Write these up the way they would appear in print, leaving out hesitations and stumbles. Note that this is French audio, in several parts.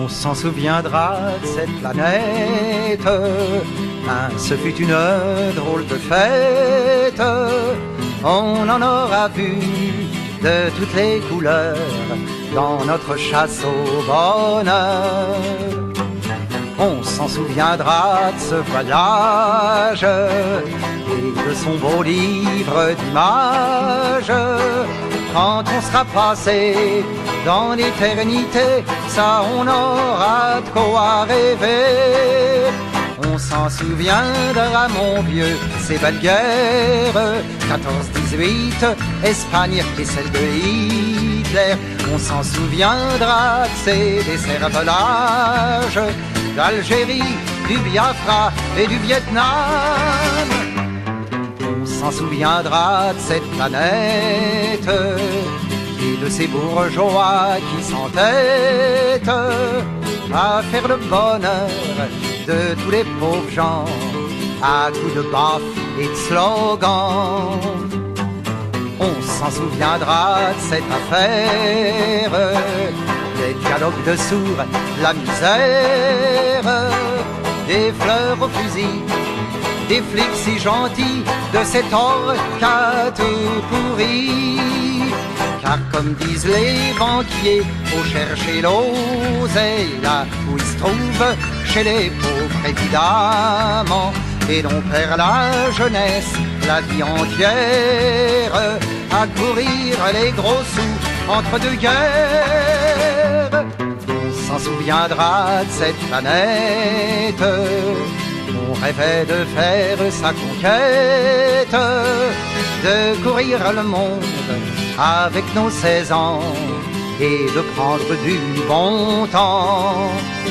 On s'en souviendra de cette planète. Ce fut une drôle de fête. On en aura vu de toutes les couleurs dans notre chasse au bonheur. On s'en souviendra de ce voyage et de son beau livre d'images. Quand on sera passé dans l'éternité, ça on aura de quoi rêver. On s'en souviendra, mon vieux, ces belles guerres 14-18, Espagne et celle de Hitler. On s'en souviendra de ces décervelages d'Algérie, du Biafra et du Vietnam. On s'en souviendra de cette planète et de ces bourgeois qui s'entêtent à faire le bonheur de tous les pauvres gens à coups de baffes et de slogans. On s'en souviendra de cette affaire, des dialogues de sourds, la misère, des fleurs au fusil, des flics si gentils, de cet or qu'a tout pourri. Car comme disent les banquiers, faut chercher l'oseille là où il se trouve, chez les pauvres évidemment. Et l'on perd la jeunesse, la vie entière, à courir les gros sous entre deux guerres. On s'en souviendra de cette planète, on rêvait de faire sa conquête, de courir le monde avec nos 16 ans et de prendre du bon temps.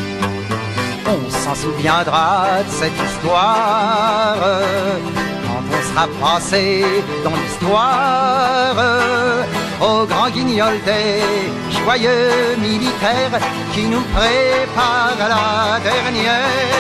On s'en souviendra de cette histoire quand on sera passé dans l'histoire au grand guignol des joyeux militaires qui nous préparent la dernière.